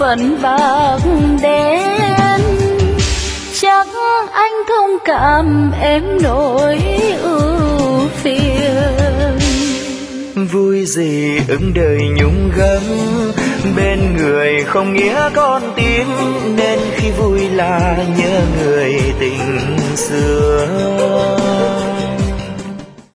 phận bạc đen. Chắc anh thông cảm em nỗi ưu phiền. Vui gì ưng đời nhung gấm, bên người không nghĩa con tim, nên khi vui là nhớ người tình xưa.